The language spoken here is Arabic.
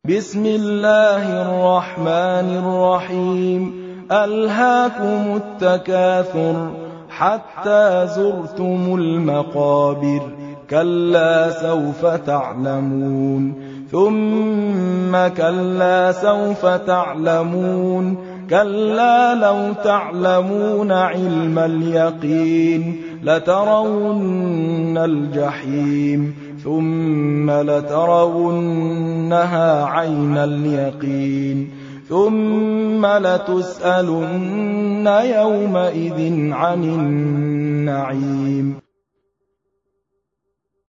بسم الله الرحمن الرحيم ألهاكم التكاثر حتى زرتم المقابر كلا سوف تعلمون ثم كلا سوف تعلمون كلا لو تعلمون علم اليقين لترون الجحيم ثم لترونها عين اليقين ثم لتسألن يومئذ عن النعيم